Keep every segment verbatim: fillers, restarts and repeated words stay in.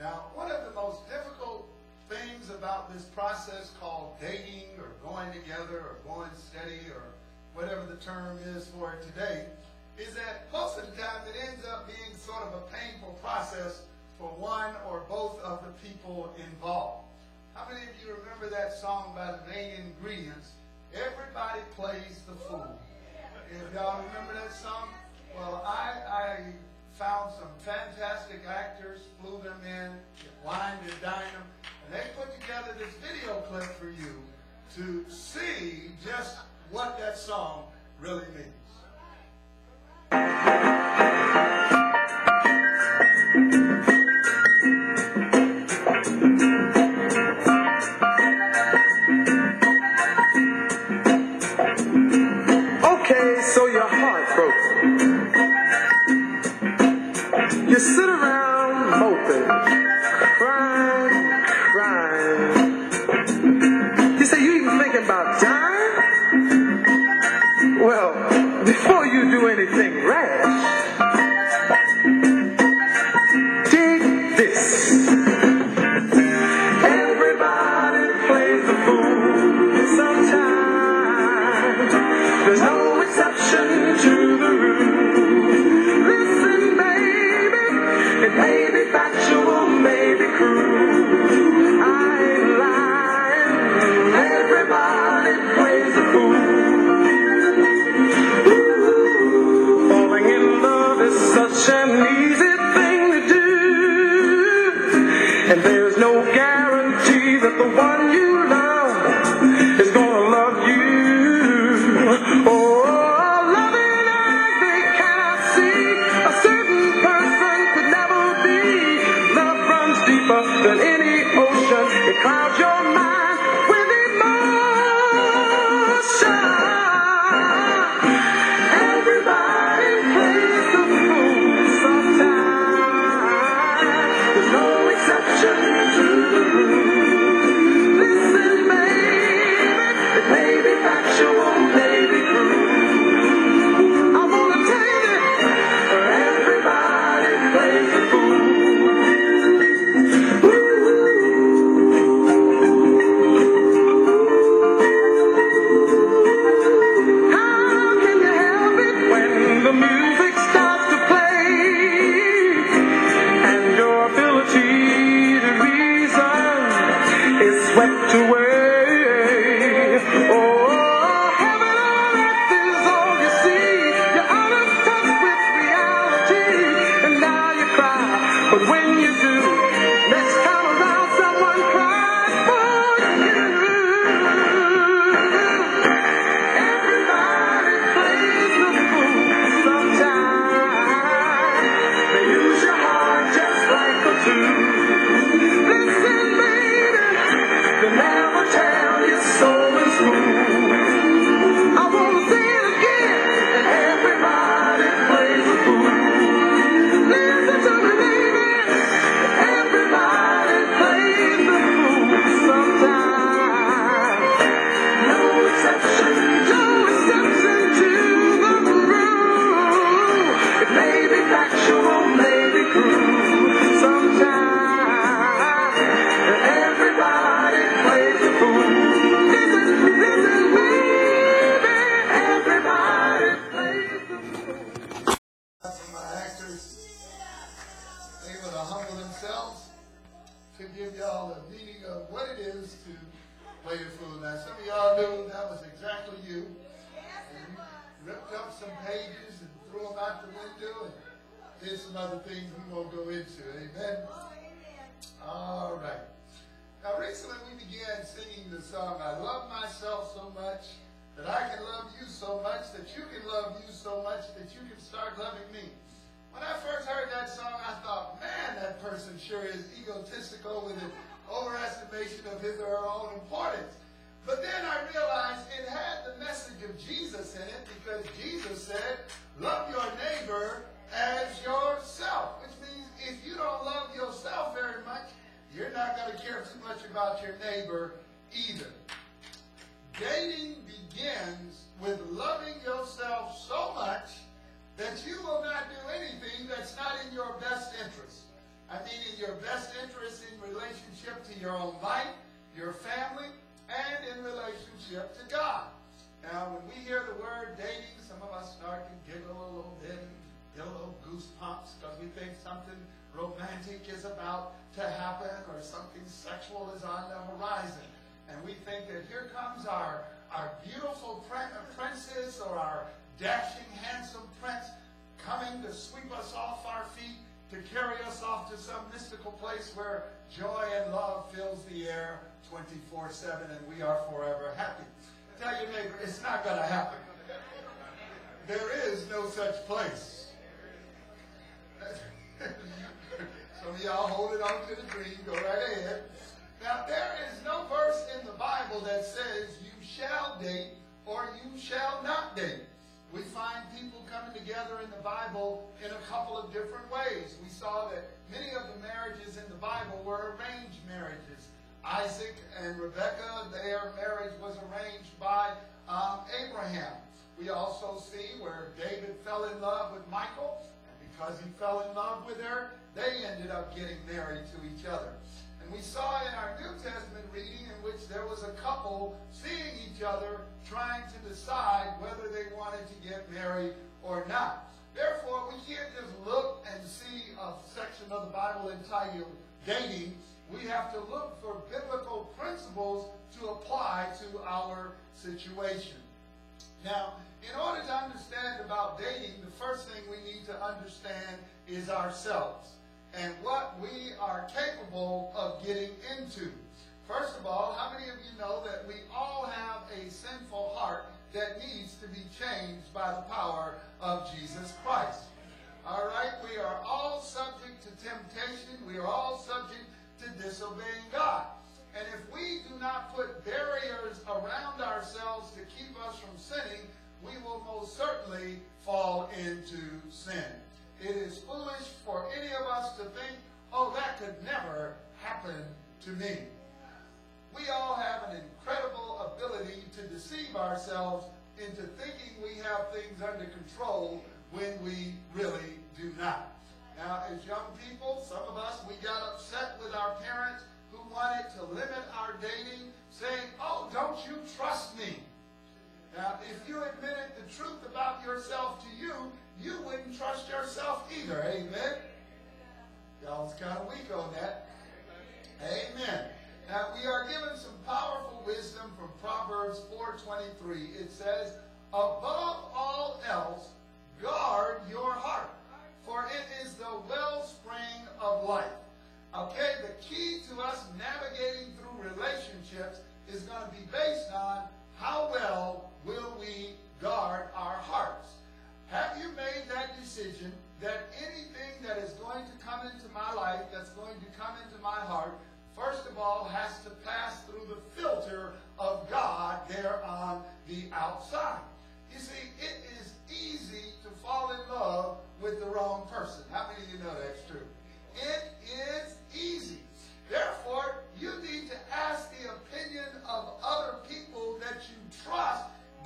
Now, one of the most difficult things about this process called dating or going together or going steady or whatever the term is for it today is that most of the time it ends up being sort of a painful process for one or both of the people involved. How many of you remember that song by the Main Ingredients, Everybody Plays the Fool? If y'all remember that song? Well, I, I found some fantastic actors, flew them in, wined and dined them, and they put together this video clip for you to see just what that song really means. Okay, so your heart broke. You sit around moping, crying, crying. You say you even thinking about dying? Well, before you do anything rash, dig this. Everybody plays the fool sometimes. There's no exception to the rule. Listen, baby, it may be factual, may be cruel. I ain't lying. Everybody plays the fool. Ooh, falling in love is such an easy thing to do, and there's no guarantee that the one you love is gonna love you. Oh, loving eyes, they cannot see. A certain person could never be. Love runs deeper than any ocean. It clouds your mind with emotion. Everybody plays the fool sometimes. There's no exception to the rule. Listen, baby, it may be factual, may be cruel. I wanna tell you that everybody plays the fool. How can you help it when the music starts to play and your ability to reason is swept away? Oh, heaven on earth is all you see. You're out of touch with reality, and now you cry. But when you do, next time around, someone cries for you. Everybody plays the fool sometimes. They use your heart just like a tool. Listen, baby, they never tell you so in school. I wanna say it again. Everybody plays the fool. Listen to me, baby. Everybody plays the fool sometimes. No exception, no exception to the rule. It may be factual, may be cruel. Sometimes everybody plays the fool. Listen, listen, baby. Everybody plays the fool. Some of my actors able to humble themselves to give y'all a meaning of what it is to play the fool. Now, some of y'all knew that was exactly you. And you ripped up some pages and threw them out the window and did some other things we won't go into. Amen? All right. Now, recently we began singing the song, I love myself so much that I can love you so much that you can love you so much that you can start loving me. When I first heard that song, I thought, man, that person sure is egotistical with an overestimation of his or her own importance. But then I realized it had the message of Jesus in it, because Jesus said, love your neighbor as yourself, which means if you don't love yourself very much, you're not going to care too much about your neighbor either. Dating begins with loving yourself so much that you will not do anything that's not in your best interest. I mean in your best interest relationship to your own life, your family, and in relationship to God. Now, when we hear the word dating, some of us start to giggle a little bit, get a little goosebumps, because we think something romantic is about to happen or something sexual is on the horizon. And we think that here comes our, our beautiful princess or our dashing, handsome prince coming to sweep us off our feet, to carry us off to some mystical place where joy and love fills the air twenty-four seven and we are forever happy. Tell your neighbor, it's not going to happen. There is no such place. Some of y'all holding on to the dream, go right ahead. Now, there is no verse in the Bible that says you shall date or you shall not date. We find people coming together in the Bible in a couple of different ways. We saw that many of the marriages in the Bible were arranged marriages. Isaac and Rebekah, their marriage was arranged by um, Abraham. We also see where David fell in love with Michal, and because he fell in love with her, they ended up getting married to each other. And we saw in our New Testament reading in which there was a couple seeing each other, trying to decide whether they wanted to get married or not. Therefore, we can't just look and see a section of the Bible entitled dating. We have to look for biblical principles to apply to our situation. Now, in order to understand about dating, the first thing we need to understand is ourselves and what we are capable of getting into. First of all, how many of you know that we all have a sinful heart that needs to be changed by the power of Jesus Christ? All right, we are all subject to temptation. We are all subject to disobeying God. And if we do not put barriers around ourselves to keep us from sinning, we will most certainly fall into sin. It is foolish for any of us to think, oh, that could never happen to me. We all have an incredible ability to deceive ourselves into thinking we have things under control when we really do not. Now, as young people, some of us, we got upset with our parents who wanted to limit our dating, saying, oh, don't you trust me? Now, if you admitted the truth about yourself to you, you wouldn't trust yourself either. Amen? Y'all's kind of weak on that. Amen. Now, we are given some powerful wisdom from Proverbs four twenty-three. It says, above all else, guard your heart, for it is the wellspring of life. Okay, the key to us navigating through relationships is going to be based on how well will we guard our hearts. Have you made that decision that anything that is going to come into my life, that's going to come into my heart, first of all, has to pass through the filter of God there on the outside? You see, it is easy to fall in love with the wrong person. How many of you know that's true? It is easy. Therefore, you need to ask the opinion of other people that you trust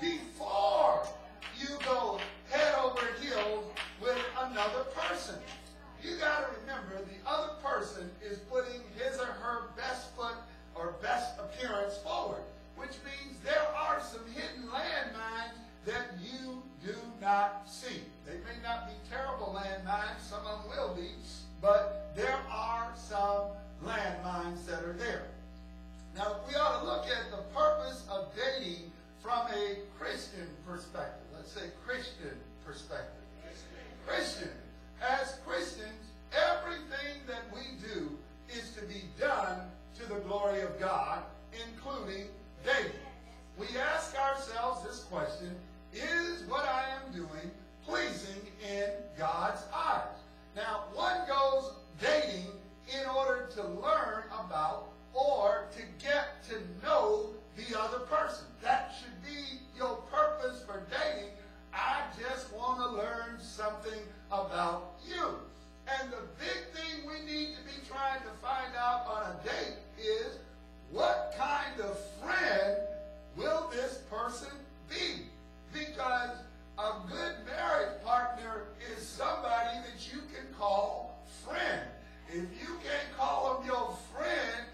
before you go head over heels with another person. You got to remember, the other person is putting his or her best foot or best appearance forward, which means there are some hidden landmines that you do not see. They may not be terrible landmines, some of them will be, but there are some landmines that are there. Now, we ought to look at the purpose of dating from a Christian perspective. Let's say Christian perspective. Christian. As Christians, everything that we do is to be done to the glory of God, including dating. We ask ourselves this question, is what I am doing pleasing in God's eyes? Now, one goes dating in order to learn about or to get to know the other person. That should be your purpose for dating. I just want to learn something about you. And the big thing we need to be trying to find out on a date is, what kind of friend will this person be? Because a good marriage partner is somebody that you can call friend. If you can't call them your friend,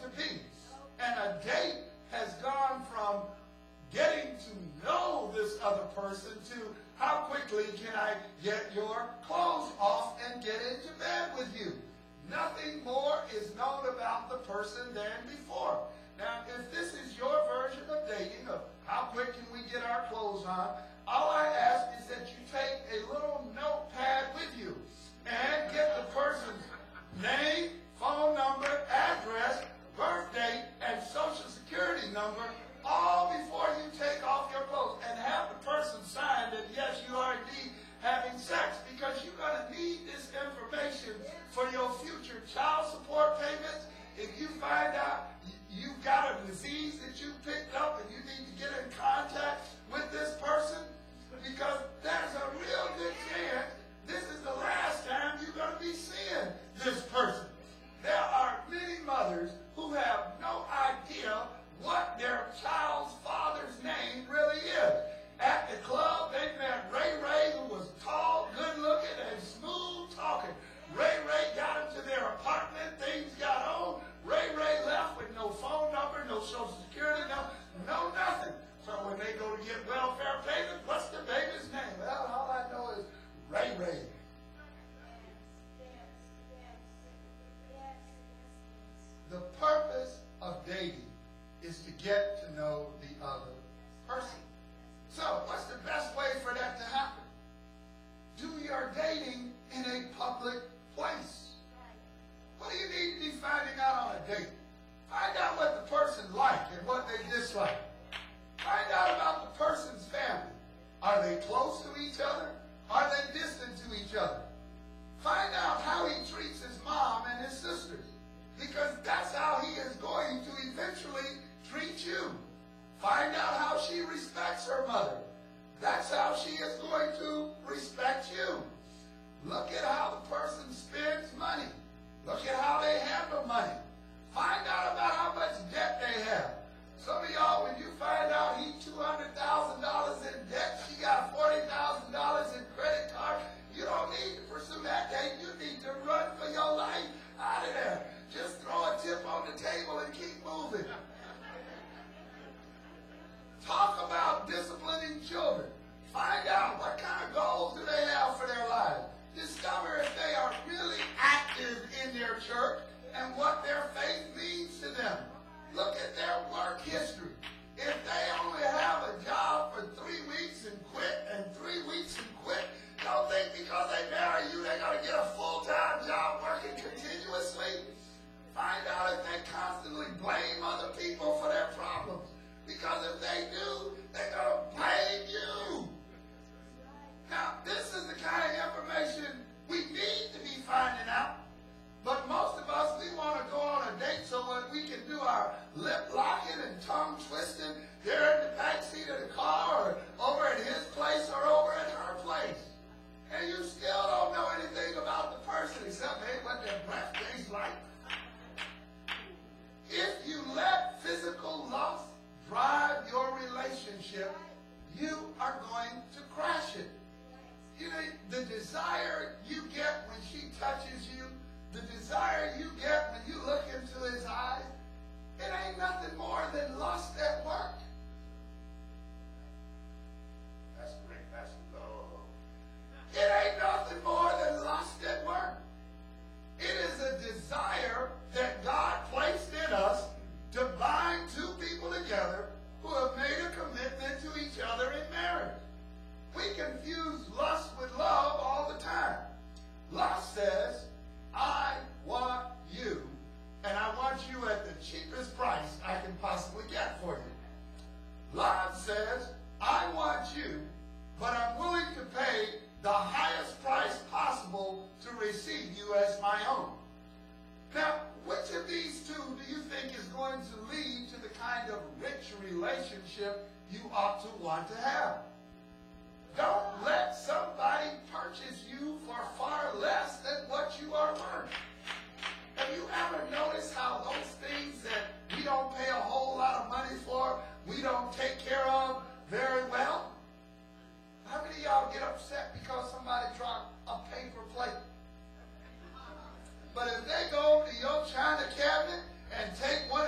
to be. And a date has gone from getting to know this other person to how quickly can I get your clothes off and get into bed with you. Nothing more is known about the person than before. Now, if this is your version of dating, of how quick can we get our clothes on, all I ask is that you take a little notepad with you and get the person's name, phone number, address, birth date, and social security number all before you take off your clothes, and have the person sign that yes, you are indeed having sex, because you're going to need this information for your future child support payments. If you find out you've got a disease that you picked up and you need to get in contact with this person, because there's a real good chance this is the last time you're going to be seeing this person. There are many mothers who have no idea what their child's father's name really is. At the club, they met Ray Ray, who was tall, good-looking, and smooth-talking. Ray Ray got into their apartment. Things got on. Ray Ray left with no phone number, no social security, no, no nothing. So when they go to get welfare payments, what's the baby's name? Well, all I know is Ray Ray. The purpose of dating is to get to know the other person. So, what's the best way for that to happen? Do your dating in a public place. What do you need to be finding out on a date? Find out what the person likes and what they dislike. Find out about the person's family. Are they close to each other? Are they distant to each other? Find out how he treats his mom and his sisters, because that's how he is going to eventually treat you. Find out how she respects her mother. That's how she is going to respect you. Look at how the person spends money. Look at how they handle money. Find out about how much debt they have. Some of y'all, when you find out he's two hundred thousand dollars in debt, she got forty thousand dollars in credit card, you don't need to pursue that date. You need to run for your life out of there. Just throw a tip on the table and keep moving. Talk about disciplining children. Find out what kind of goals do they have for their lives. Discover if they are really active in their church and what their faith means to them. Look at their work history. If they only have a job for three weeks and quit, and three weeks and quit, don't think because they marry you they're going to get a full-time job working continuously. Find out if they constantly blame other people for their problems. Because if they do, they're going to blame you. Now, this is the kind of information we need to be finding out. But most of us, we want to go on a date so that we can do our lip locking and tongue twisting there in the back seat of the car, or over at his place, or over at her place. And you still don't know anything about the person except, hey, what their breath tastes like. If you let physical lust drive your relationship, you are going to crash it. You know, the desire you get when she touches you, the desire you get when you look into his eyes, it ain't nothing more than lust at work. That's great, that's low. It ain't nothing more than lust at work. It is a desire that God placed in us to bind two people together who have made a commitment to each other in marriage. We confuse lust with love all the time. Lust says, I want you, and I want you at the cheapest price I can possibly get for you. Love says, I want you, but I'm willing to pay the highest price possible to receive you as my own. Now, which of these two do you think is going to lead to the kind of rich relationship you ought to want to have? Don't let somebody purchase you for far less than what you are worth. Have you ever noticed how those things that we don't pay a whole lot of money for, we don't take care of very well? How many of y'all get upset because somebody dropped a paper plate? But if they go to your china cabinet and take one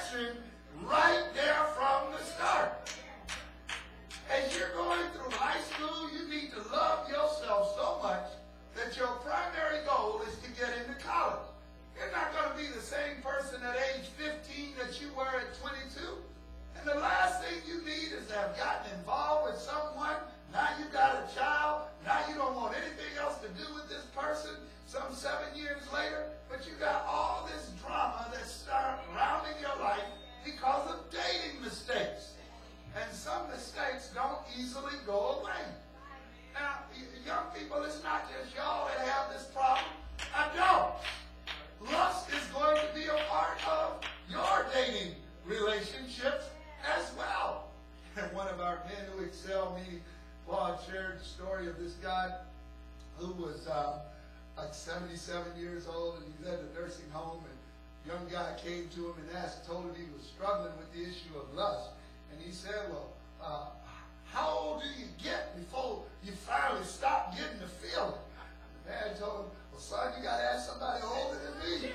direction right there from the start. As you're going through high school, you need to love yourself so much that your primary goal is to get into college. You're not going to be the same person at age fifteen that you were at twenty-two. And the last thing you need is to have gotten involved with someone. Now you got a child. Now you don't want anything else to do with this person some seven years later. But you got all this drama that starts surrounding your life because of dating mistakes. And some mistakes don't easily go away. Now, young people, it's not just y'all that have this problem. Adults, lust is going to be a part of your dating relationships as well. And one of our men who excel me, Claude, shared the story of this guy who was uh, like seventy-seven years old, and he's at a nursing home, and a young guy came to him and asked, told him he was struggling with the issue of lust. And he said, well, uh, how old do you get before you finally stop getting the feeling? The man told him, well, son, you got to ask somebody older than me.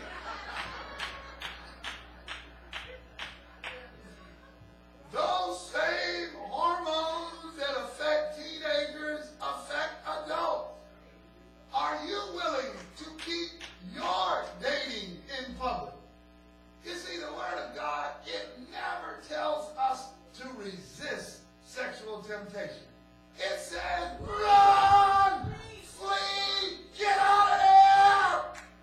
Those same hormones that affect teenagers affect adults. Are you willing to keep your dating in public? You see, the Word of God, it never tells us to resist sexual temptation. It says, run, flee, get out of there.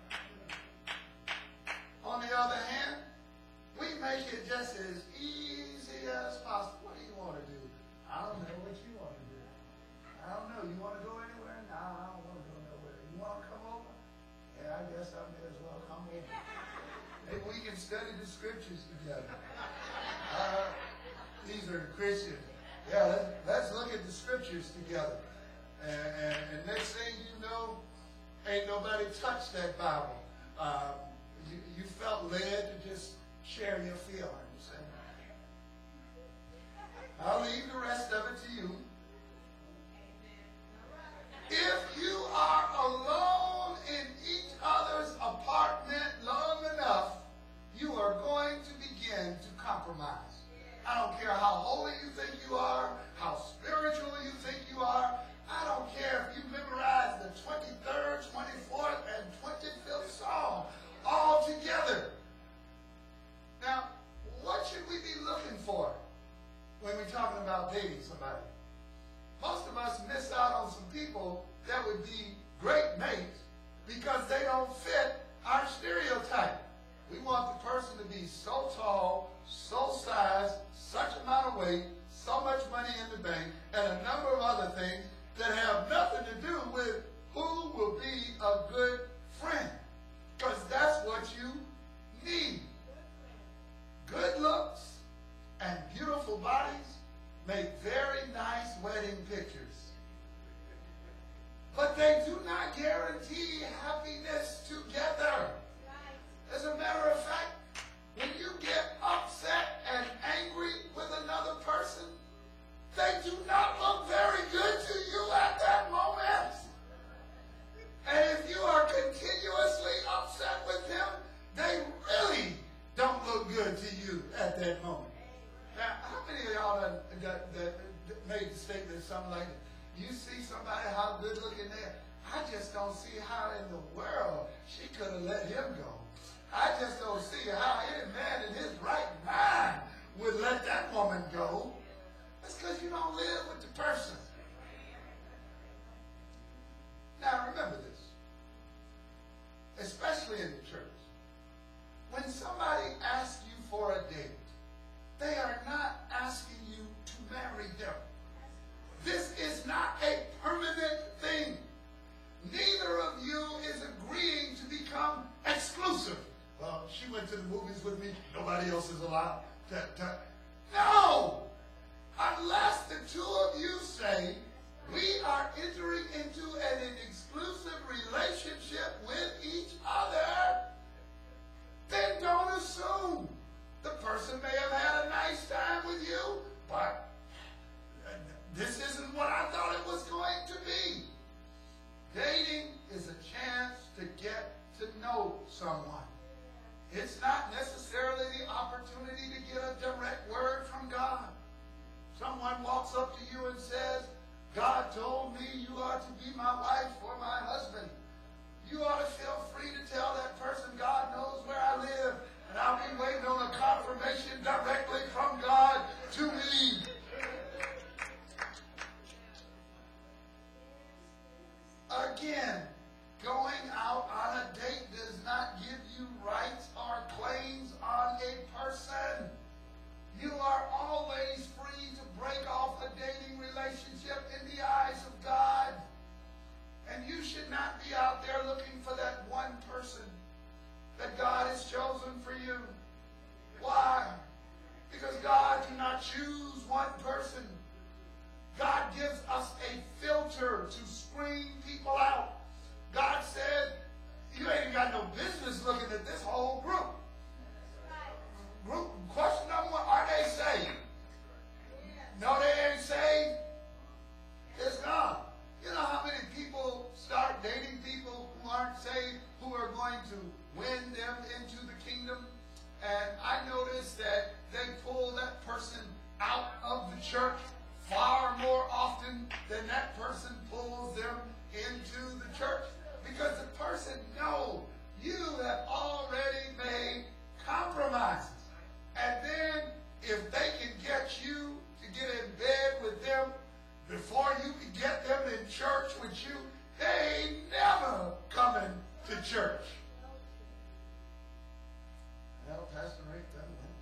On the other hand, we make it just as easy as possible. What do you want to do? I don't know what you want to do. I don't know. You want to go anywhere? No, I don't want to go nowhere. You want to come over? Yeah, I guess I may as well come over. Maybe we can study the scriptures together. Uh, these are the Christians. Yeah, let's, let's look at the scriptures together. And, and, and next thing you know, ain't nobody touched that Bible. Um, you, you felt led to just share your feelings. And I'll leave the rest of it to you. If you are alone in each other's apartment long enough, you are going to begin to compromise. I don't care how holy you think you are, how spiritual you think you are. I don't care if you memorize the twenty-third, twenty-fourth, and twenty-fifth Psalm all together. Now, what should we be looking for when we're talking about dating somebody? Most of us miss out on some people that would be great mates because they don't fit our stereotype. We want the person to be so tall, so size, such amount of weight, so much money in the bank, and a number of other things that have nothing to do with who will be a good friend. Because that's what you need. Good looks and beautiful bodies make very nice wedding pictures. But they do not guarantee happiness together. As a matter of fact, when you get upset and angry with another person, they do not look very good to you at that moment. And if you are continuously upset with them, they really don't look good to you at that moment. Now, how many of y'all that, that, that made the statement something like, you see somebody, how good looking they are? I just don't see how in the world she could have let him go. I just don't see how any man in his right mind would let that woman go. That's because you don't live with the person. Now remember this, especially in the church. When somebody asks you for a date, they are not asking you to marry them. This is not a permanent thing. Neither of you is agreeing to become exclusive. Well, she went to the movies with me. Nobody else is allowed. To, to. No! Unless the two of you say, we are entering into an, an exclusive relationship with each other, then don't assume. The person may have had a nice time with you, but this isn't what I thought it was going to be. Dating is a chance to get to know someone. It's not necessarily the opportunity to get a direct word from God. Someone walks up to you and says, God told me you are to be my wife or my husband. You ought to feel free to tell that person, God knows where I live, and I'll be waiting on a confirmation directly from God to me. Again, going out on a date does not give you rights or claims on a person. You are always free to break off a dating relationship in the eyes of God. And you should not be out there looking for that one person that God has chosen for you. Why? Because God did not choose one person. God gives us a filter to screen people out. God said, you ain't got no business looking at this whole group. Group question number one, are they saved? No, they ain't saved. It's not. You know how many people start dating people who aren't saved, who are going to win them into the kingdom? And I noticed that they pull that person out of the church far more often than that person pulls them into the church. Because the person knows you have already made compromises. And then if they can get you to get in bed with them before you can get them in church with you, they ain't never coming to church. Well, Pastor Rick, that went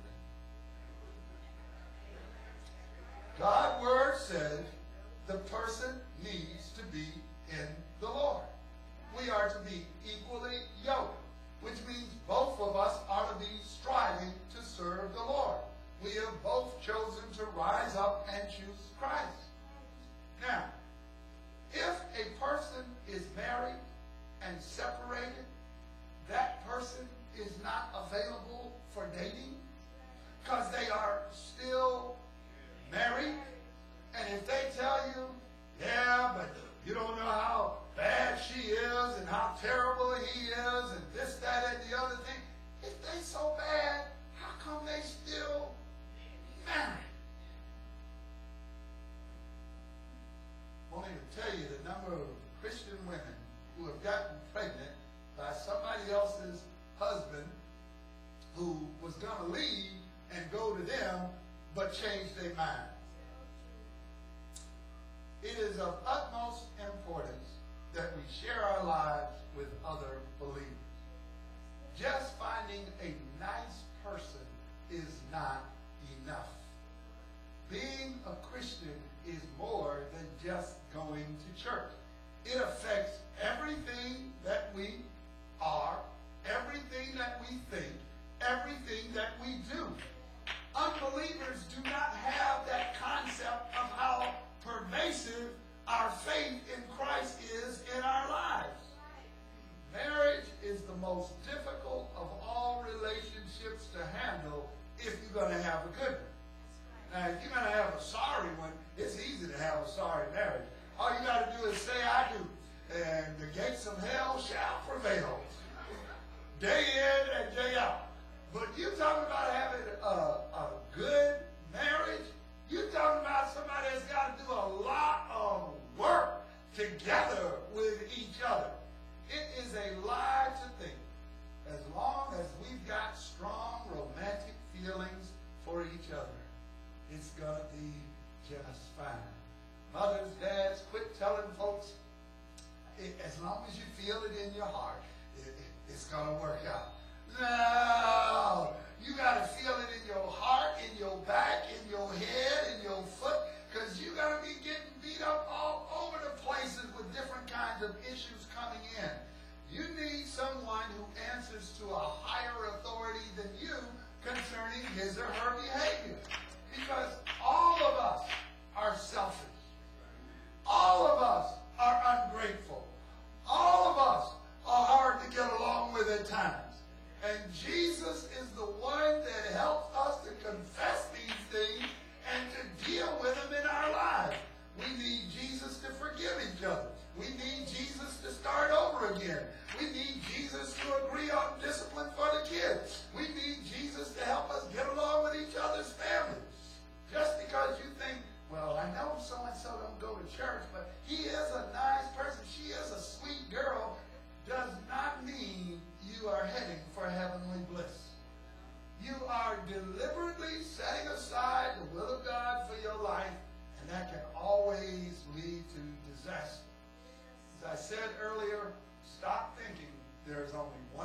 to God's word says the person needs to be in the Lord. We are to be equally yoked, which means both of us are to be striving to serve the Lord. We have both chosen to rise up and choose Christ. Now, if a person is married and separated, that person is not available for dating because they are still married. And if they tell you, yeah, but you don't know how bad she is and how terrible he is and this, that, and the other thing, if they so bad, how come they still married? I won't even tell you the number of Christian women who have gotten pregnant by somebody else's husband who was going to leave and go to them but changed their mind. It is of utmost importance that we share our lives with other believers. Just finding a nice person is not enough. Being a Christian is more than just going to church. It affects everything that we are, everything that we think, everything that we do. Unbelievers do not have that concept of how pervasive our faith in Christ is in our lives. Marriage is the most difficult of all relationships to handle if you're going to have a good one. Now, if you're going to have a sorry one, it's easy to have a sorry marriage. All you got to do is say, I do. And the gates of hell shall prevail. Day in and day out. But you talking about having a, a good marriage, you're talking about somebody that's got to do a lot of work together with each other. It is a lie to think, as long as we've got strong romantic feelings for each other, it's going to be just fine. Mothers, dads, quit telling folks, it, as long as you feel it in your heart, it, it, it's going to work out. No! You got to feel it in your heart, in your back, in your head, in your foot, because you're going to be getting beat up all over the places with different kinds of issues coming in. You need someone who answers to a higher authority than you concerning his or her behavior. Because all of us are selfish. All of us are ungrateful. All of us are hard to get along with at times. And Jesus is the one that helps us to confess these things and to deal with them in our lives. We need Jesus to forgive each other. We need Jesus to start over again. We need Jesus to agree on discipline for the kids.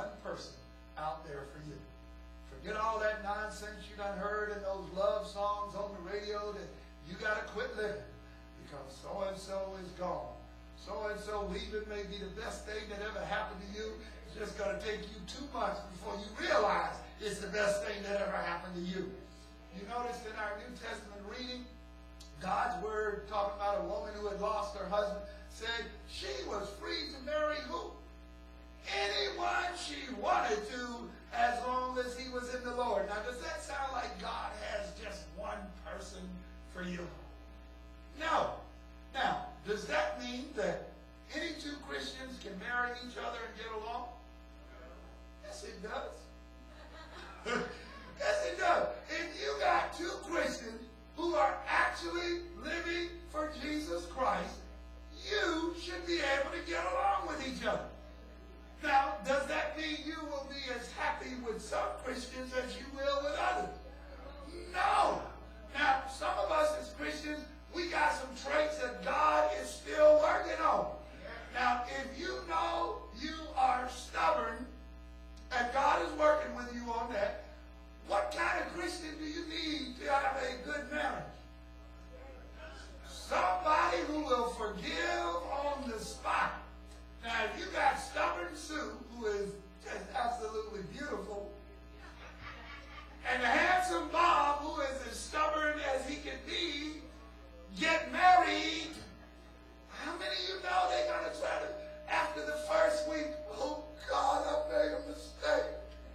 one person out there for you. Forget all that nonsense you done heard in those love songs on the radio that you got to quit living because so-and-so is gone. So-and-so leaving may be the best thing that ever happened to you. It's just going to take you two months before you realize it's the best thing that ever happened to you. You notice in our New Testament reading, God's word talking about a woman who had lost her husband said she was free to marry who? Anyone she wanted to, as long as he was in the Lord. Now, does that sound like God has just one person for you? No. Now, does that mean that any two Christians can marry each other and get along? Yes, it does. Yes, it does. If you got two Christians who are actually living for Jesus Christ, you should be able to get along with each other. Now, does that mean you will be as happy with some Christians as you will with others? No. Now, some of us as Christians, we got some traits that God is still working on. Now, if you know you are stubborn and God is working with you on that, what kind of Christian do you need to have a good marriage? Somebody who will forgive on the spot. Now, if you got stubborn Sue, who is just absolutely beautiful, and the handsome Bob, who is as stubborn as he can be, get married, how many of you know they're going to try to, after the first week, oh God, I made a mistake.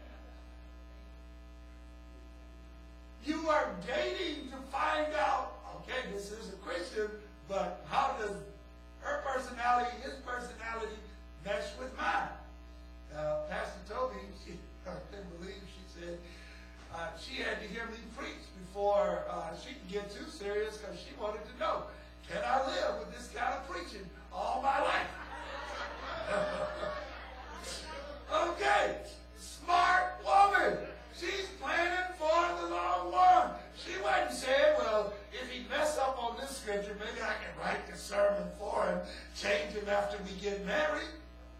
You are dating to find out, okay, this is a Christian, but how does her personality, his personality, mesh with mine? Uh, Pastor told me, she, I couldn't believe, she said, uh, she had to hear me preach before uh, she could get too serious because she wanted to know, can I live with this kind of preaching all my life? Okay, smart woman. She's planning for the long run. She wasn't saying, well, if he mess up on this scripture, maybe I can write the sermon for him, change him after we get married.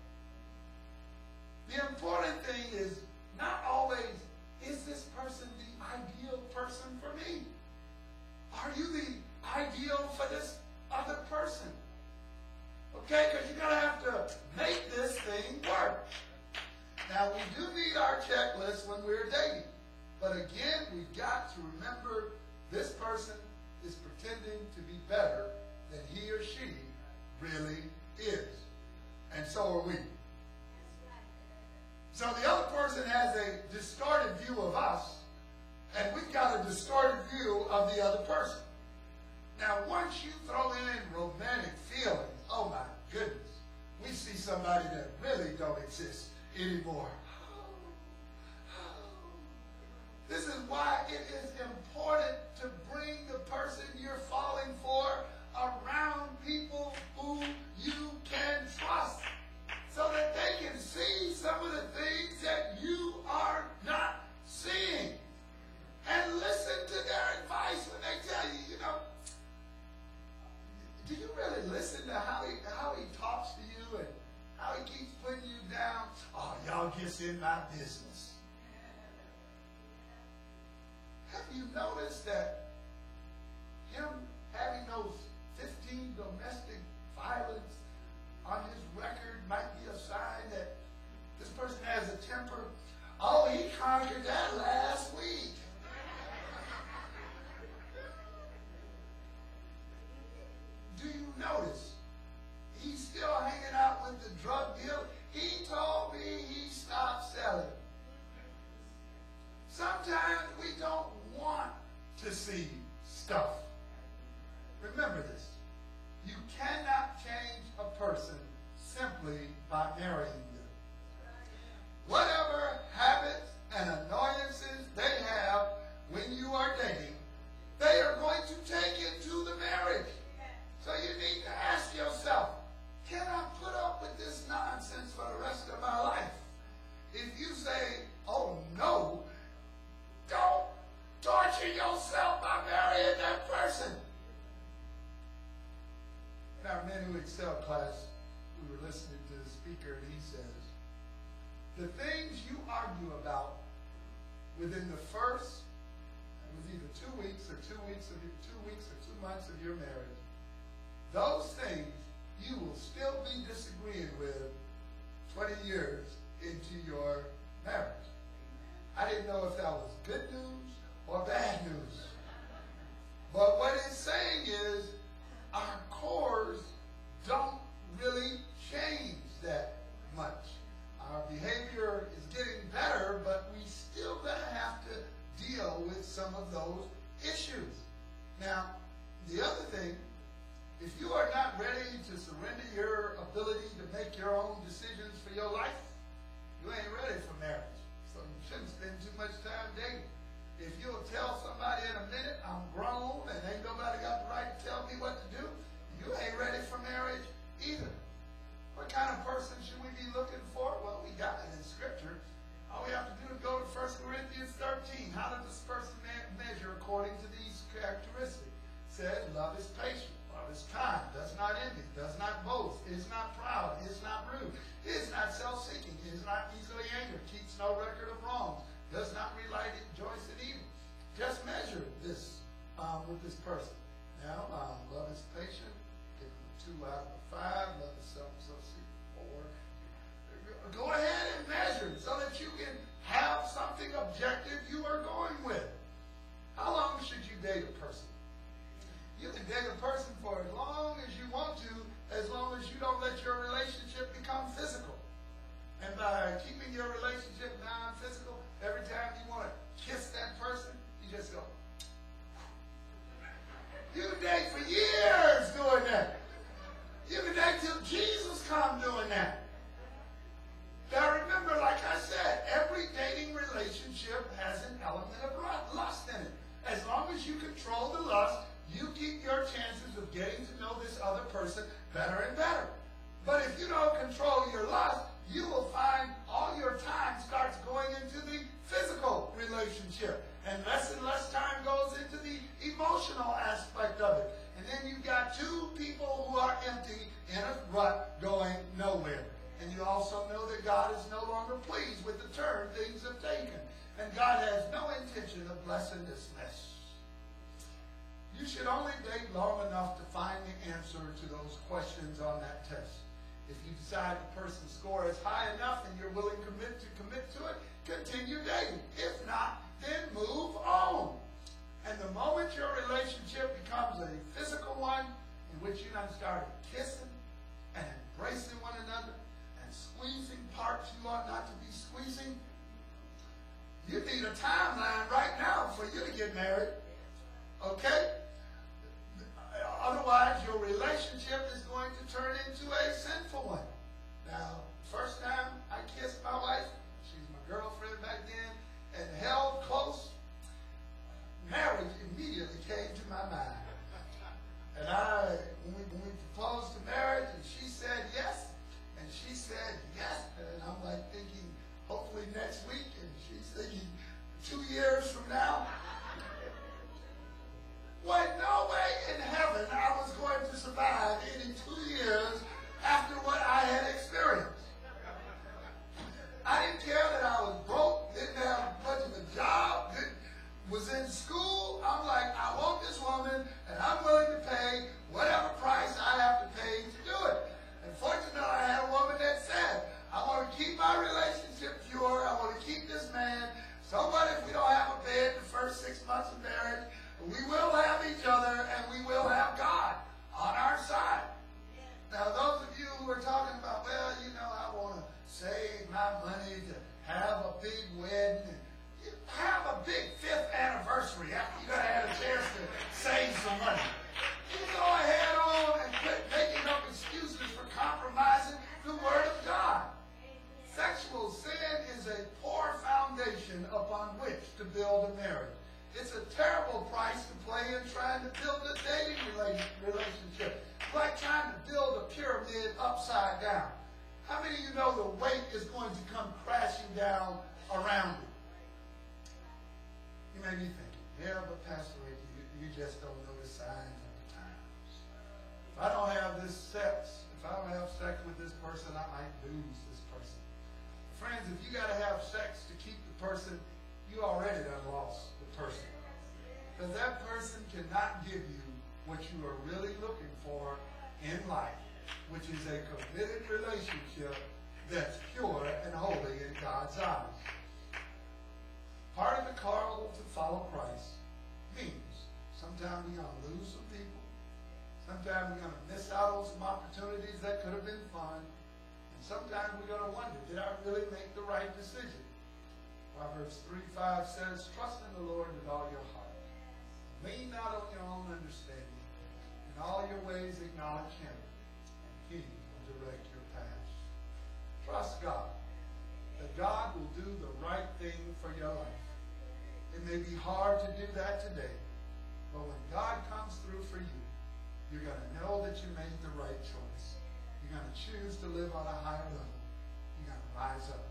The important thing is not always, is this person the ideal person for me? Are you the ideal for this other person? Okay, because you're going to have to make this thing work. Now, we do need our checklist when we're dating. But again, we've got to remember this person is pretending to be better than he or she really is. And so are we. So the other person has a distorted view of us, and we've got a distorted view of the other person. Now, once you throw in romantic feelings, oh my goodness, we see somebody that really don't exist anymore. This is why it is important to bring the person you're falling for around people who you can trust so that they can see some of the things that you are not seeing. And listen to their advice when they tell you, you know, do you really listen to how he, how he talks to you and how he keeps putting you down? Oh, y'all just in my business. Have you noticed that him having those fifteen domestic violence on his record might be a sign that this person has a temper? Oh, he conquered that last week. Do you notice he's still hanging out with the drug dealer? He told me he stopped selling. Sometimes we don't want to see stuff. Remember this. You cannot change a person simply by marrying them. Whatever habits and annoyances they have when you are dating, they are going to take into the marriage. So you need to ask yourself, can I put up with this nonsense for the rest of my life? If you say, oh no, don't torture yourself by marrying that person. within the first, it was either two weeks or two weeks of your, two weeks or two months of your marriage, those things you will still be disagreeing with twenty years into your marriage. I didn't know if that was good news or bad news. But what it's saying is our cores don't really change that much. Our behavior is getting better, but we still gonna have to deal with some of those issues. Now, the other thing, if you are not ready to surrender your ability to make your own decisions for your life, you ain't ready for marriage. So you shouldn't spend too much time dating. If you'll tell somebody in a minute, I'm grown and ain't nobody got the right to tell me what to do, you ain't ready for marriage either. What kind of person should we be looking for? Well, we got it in Scripture. All we have to do is go to First Corinthians thirteen. How does this person measure according to these characteristics? It says, love is patient, love is kind, does not envy, does not boast, is not proud, is not rude, is not self-seeking, is not easily angered, keeps no record of wrongs, does not relight in rejoice in evil. Just measure this um, with this person. Now, um, love is patient. Give them a two out of a five. Love is self-seeking. Four. Go ahead and measure so that you can have something objective you are going with. How long should you date a person? You can date a person for as long as you want to, as long as you don't let your relationship become physical. And by keeping your relationship non-physical, every time you want to kiss that person, you just go. You can date for years doing that. You can date till Jesus comes doing that. Now remember, like I said, every dating relationship has an element of lust in it. As long as you control the lust, you keep your chances of getting to know this other person better and better. But if you don't control your lust, you will find all your time starts going into the physical relationship. And less and less time goes into the emotional aspect of it. And then you've got two people who are empty in a rut going nowhere. And you also know that God is no longer pleased with the turn things have taken. And God has no intention of blessing this mess. You should only date long enough to find the answer to those questions on that test. If you decide the person's score is high enough and you're willing to commit to commit to it, continue dating. If not, then move on. And the moment your relationship becomes a physical one, in which you done started kissing and embracing one another and squeezing parts you ought not to be squeezing, you need a timeline right now for you to get married. Okay? Otherwise, your relationship is going to turn into a sinful one. Now, first time I kissed my wife, she's my girlfriend back then, and held close, marriage immediately came to my mind. And I, when we, when we proposed to marriage, and she said yes, and she said yes, and I'm like thinking, hopefully next week, and she's thinking two years from now. Well, no way in heaven I was going to survive any two years after what I had experienced. I didn't care that I was broke, didn't have much of a job, didn't, was in school. I'm like, I want this woman, and I'm willing to pay whatever price I have to pay to do it. And fortunately, I had a woman that said, I want to keep my relationship pure. I want to keep this man. So what if we don't have a bed the first six months of marriage? We will have each other, and we will have God on our side. Now, those of you who are talking about, well, you know, I want to save my money to have a big wedding. You have a big fifth anniversary after you're going to have a chance to save some money. You go ahead on and quit making up excuses for compromising the Word of God. Sexual sin is a poor foundation upon which to build a marriage. It's a terrible price to pay in trying to build a dating relationship. It's like trying to build a pyramid upside down. How many of you know the weight is going to come crashing down around it? You may be thinking, yeah, but Pastor Rick, you, you just don't know the signs of the times. If I don't have this sex, if I don't have sex with this person, I might lose this person. Friends, if you got to have sex to keep the person, you already done lost the person. Because that person cannot give you what you are really looking for in life, which is a committed relationship that's pure and holy in God's eyes. Part of the call to follow Christ means sometimes we're going to lose some people. Sometimes we're going to miss out on some opportunities that could have been fun. And sometimes we're going to wonder, did I really make the right decision? Proverbs three five says, trust in the Lord with all your heart. Lean not on your own understanding. In all your ways acknowledge Him, and He will direct your paths. Trust God, that God will do the right thing for your life. It may be hard to do that today, but when God comes through for you, you're going to know that you made the right choice. You're going to choose to live on a higher level. You're going to rise up